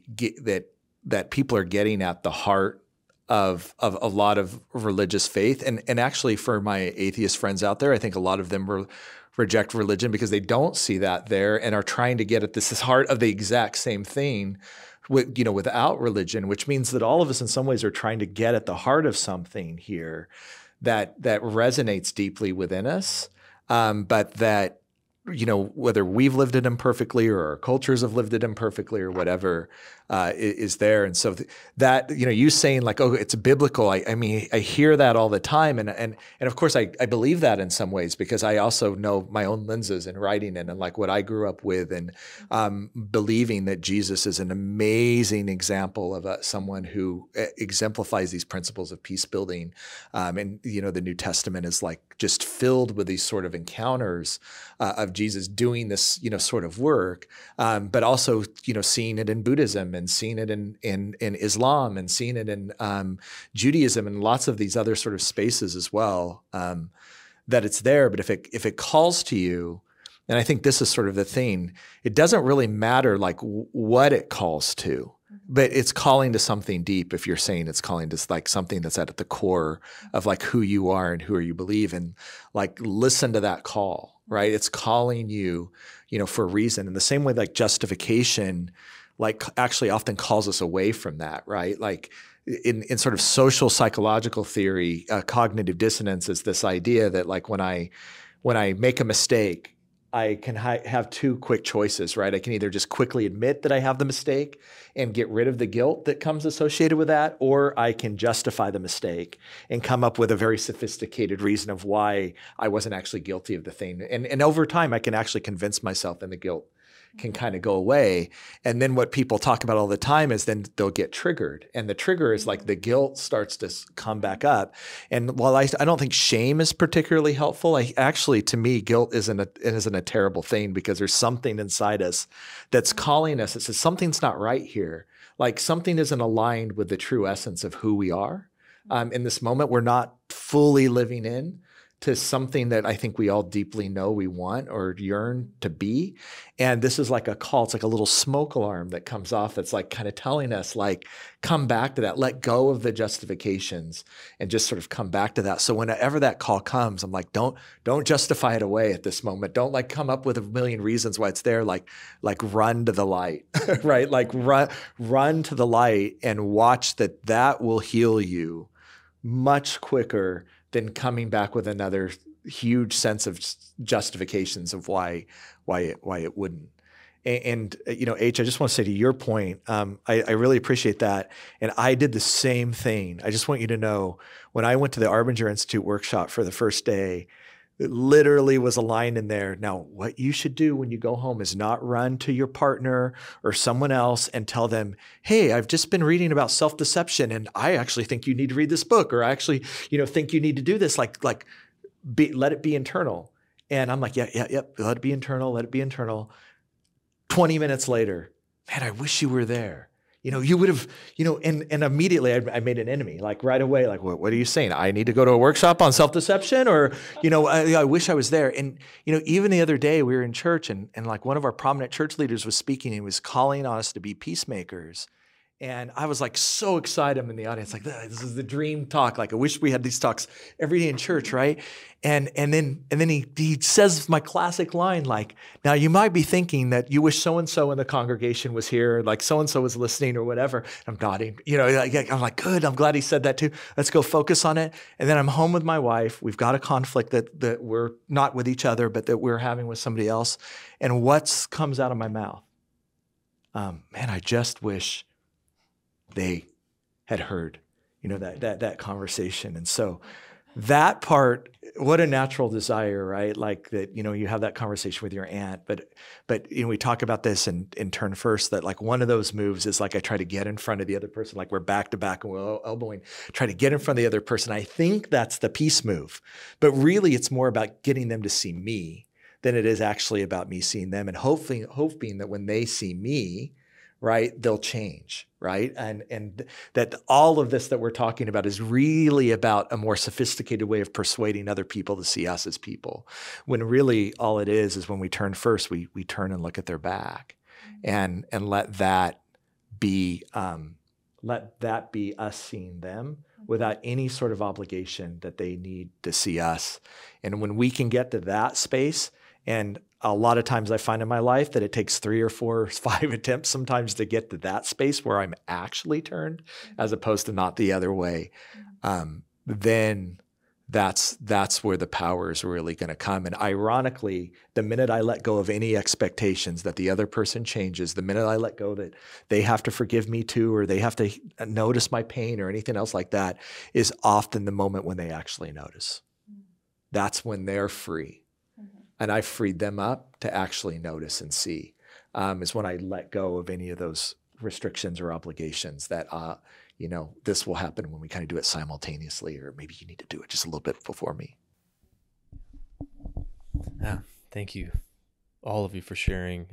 that people are getting at the heart of a lot of religious faith. And actually for my atheist friends out there, I think a lot of them reject religion because they don't see that there and are trying to get at this heart of the exact same thing without religion, which means that all of us in some ways are trying to get at the heart of something here that resonates deeply within us, but that, whether we've lived it imperfectly or our cultures have lived it imperfectly or whatever is there. And so that, you saying like, oh, it's biblical. I mean, I hear that all the time. And of course I believe that in some ways because I also know my own lenses in writing it and like what I grew up with and believing that Jesus is an amazing example of someone who exemplifies these principles of peace building. And, the New Testament is like just filled with these sort of encounters of Jesus doing this, sort of work, but also, seeing it in Buddhism and seeing it in Islam and seeing it in Judaism and lots of these other sort of spaces as well, that it's there. But if it calls to you, and I think this is sort of the thing, it doesn't really matter like what it calls to, but it's calling to something deep. If you're saying it's calling to like something that's at the core of like who you are and who you believe, and like listen to that call, right? It's calling you, for a reason. In the same way, like justification, like actually often calls us away from that, right? Like in sort of social psychological theory, cognitive dissonance is this idea that like when I make a mistake, I can have two quick choices, right? I can either just quickly admit that I have the mistake and get rid of the guilt that comes associated with that, or I can justify the mistake and come up with a very sophisticated reason of why I wasn't actually guilty of the thing. And over time, I can actually convince myself and the guilt can kind of go away. And then what people talk about all the time is then they'll get triggered. And the trigger is like the guilt starts to come back up. And while I don't think shame is particularly helpful, to me, guilt isn't a terrible thing because there's something inside us that's calling us. It says something's not right here. Like something isn't aligned with the true essence of who we are. In this moment, we're not fully living in to something that I think we all deeply know we want or yearn to be. And this is like a call. It's like a little smoke alarm that comes off that's like kind of telling us like, come back to that, let go of the justifications and just sort of come back to that. So whenever that call comes, I'm like, don't justify it away at this moment. Don't like come up with a million reasons why it's there. Like run to the light, right? Like run to the light and watch that will heal you much quicker than coming back with another huge sense of justifications of why it wouldn't. And H, I just want to say to your point, I really appreciate that. And I did the same thing. I just want you to know, when I went to the Arbinger Institute workshop for the first day, it literally was a line in there. Now, what you should do when you go home is not run to your partner or someone else and tell them, hey, I've just been reading about self-deception and I actually think you need to read this book, or I actually, think you need to do this. Let it be internal. And I'm like, yeah, let it be internal. 20 minutes later, man, I wish you were there. You would have, and immediately I made an enemy, like right away, like, what are you saying? I need to go to a workshop on self-deception, or, I wish I was there. And, even the other day we were in church and like one of our prominent church leaders was speaking and was calling on us to be peacemakers. And I was like so excited. I'm in the audience, like, this is the dream talk. Like, I wish we had these talks every day in church, right? And then he says my classic line, like, now you might be thinking that you wish so-and-so in the congregation was here, like so-and-so was listening or whatever. I'm nodding, I'm like, good, I'm glad he said that too. Let's go focus on it. And then I'm home with my wife. We've got a conflict that we're not with each other, but that we're having with somebody else. And what comes out of my mouth? Man, I just wish they had heard, that conversation. And so that part, what a natural desire, right? Like that, you have that conversation with your aunt, but we talk about this in Turn First, that like one of those moves is like I try to get in front of the other person, like we're back to back and we're elbowing, try to get in front of the other person. I think that's the peace move, but really it's more about getting them to see me than it is actually about me seeing them, and hoping that when they see me, right, they'll change, right? And that all of this that we're talking about is really about a more sophisticated way of persuading other people to see us as people. When really all it is when we turn first, we turn and look at their back, and let that be us seeing them without any sort of obligation that they need to see us. And when we can get to that space, and a lot of times I find in my life that it takes 3 or 4 or 5 attempts sometimes to get to that space where I'm actually turned, as opposed to not the other way. Then that's where the power is really going to come. And ironically, the minute I let go of any expectations that the other person changes, the minute I let go that they have to forgive me too, or they have to notice my pain or anything else like that, is often the moment when they actually notice. That's when they're free. And I freed them up to actually notice and see, is when I let go of any of those restrictions or obligations that, this will happen when we kind of do it simultaneously, or maybe you need to do it just a little bit before me. Yeah, thank you, all of you, for sharing.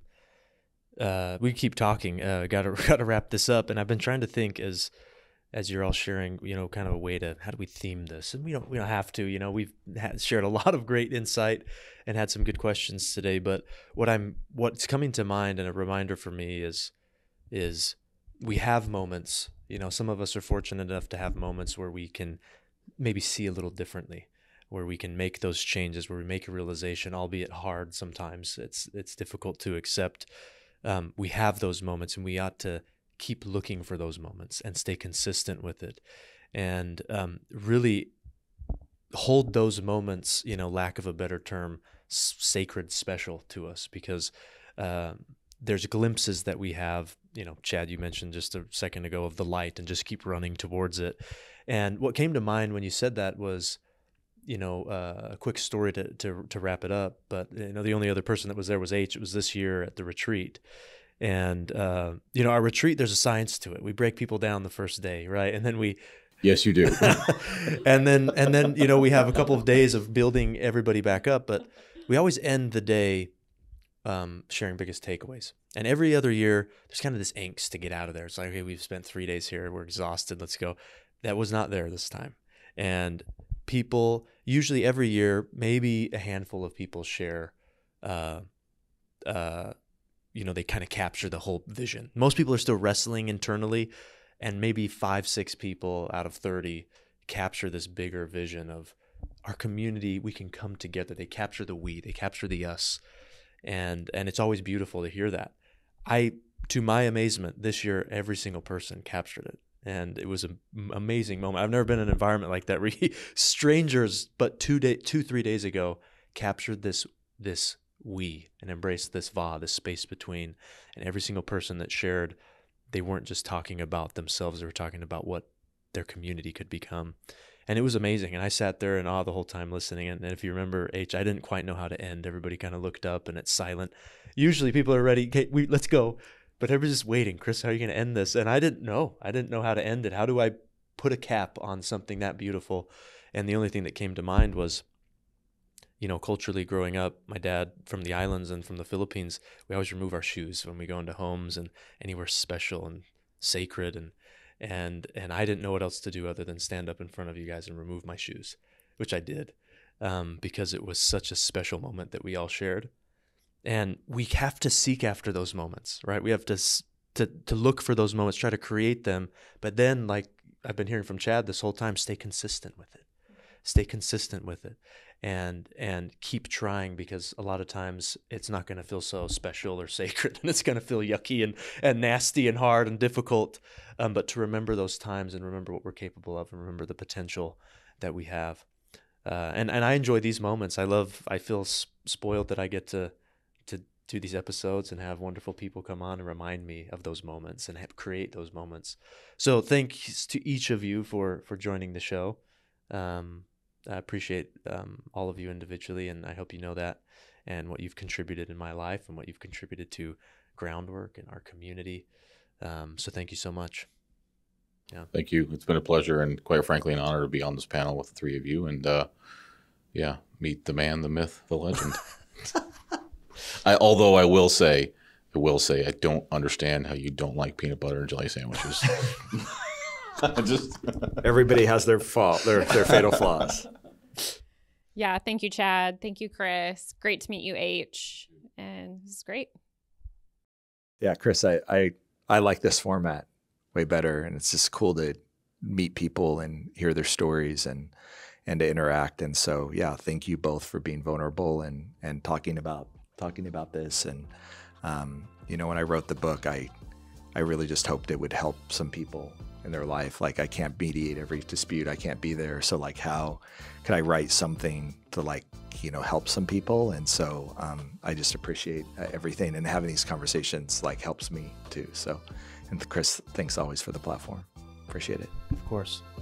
We keep talking. Got to wrap this up, and I've been trying to think as you're all sharing, kind of a way to, how do we theme this? And we don't have to, we've shared a lot of great insight and had some good questions today. But what's coming to mind and a reminder for me is we have moments, some of us are fortunate enough to have moments where we can maybe see a little differently, where we can make those changes, where we make a realization, albeit hard sometimes. It's difficult to accept. We have those moments, and we ought to keep looking for those moments and stay consistent with it, and really hold those moments, lack of a better term, sacred, special to us, because there's glimpses that we have, Chad, you mentioned just a second ago, of the light, and just keep running towards it. And what came to mind when you said that was, a quick story to wrap it up, but the only other person that was there was H. It was this year at the retreat. And, our retreat, there's a science to it. We break people down the first day, right? And then Yes, you do. and then, we have a couple of days of building everybody back up, but we always end the day sharing biggest takeaways. And every other year, there's kind of this angst to get out of there. It's like, okay, we've spent 3 days here. We're exhausted. Let's go. That was not there this time. And people, usually every year, maybe a handful of people share, they kind of capture the whole vision. Most people are still wrestling internally, and maybe 5-6 people out of 30 capture this bigger vision of our community. We can come together. They capture the we, they capture the us. And it's always beautiful to hear that. To my amazement, this year, every single person captured it. And it was an amazing moment. I've never been in an environment like that where strangers, but 2-3 days ago, captured this we, and embraced this this space between. And every single person that shared, they weren't just talking about themselves, they were talking about what their community could become. And it was amazing. And I sat there in awe the whole time listening. And if you remember, H, I didn't quite know how to end. Everybody kind of looked up, and it's silent. Usually people are ready. Okay, let's go. But everybody's just waiting. Chris, how are you going to end this? And I didn't know. I didn't know how to end it. How do I put a cap on something that beautiful? And the only thing that came to mind was, culturally growing up, my dad from the islands and from the Philippines, we always remove our shoes when we go into homes and anywhere special and sacred. And I didn't know what else to do other than stand up in front of you guys and remove my shoes, which I did, because it was such a special moment that we all shared. And we have to seek after those moments, right? We have to look for those moments, try to create them. But then, like I've been hearing from Chad this whole time, stay consistent with it. Stay consistent with it. And keep trying, because a lot of times it's not going to feel so special or sacred, and it's going to feel yucky and nasty and hard and difficult. But to remember those times, and remember what we're capable of, and remember the potential that we have. And I enjoy these moments. I feel spoiled that I get to do these episodes and have wonderful people come on and remind me of those moments and create those moments. So thanks to each of you for joining the show. I appreciate all of you individually, and I hope you know that, and what you've contributed in my life and what you've contributed to Groundwork and our community. So thank you so much. Yeah. Thank you. It's been a pleasure and quite frankly an honor to be on this panel with the three of you and meet the man, the myth, the legend. Although I will say I don't understand how you don't like peanut butter and jelly sandwiches. Everybody has their fault, their fatal flaws. Yeah, thank you, Chad. Thank you, Chris. Great to meet you, H. And this is great. Yeah, Chris, I like this format way better, and it's just cool to meet people and hear their stories and to interact. And so, yeah, thank you both for being vulnerable and talking about this. And when I wrote the book, I really just hoped it would help some people in their life. Like, I can't mediate every dispute. I can't be there. So like, how could I write something to help some people? And so I just appreciate everything, and having these conversations helps me too. So, and Chris, thanks always for the platform. Appreciate it. Of course.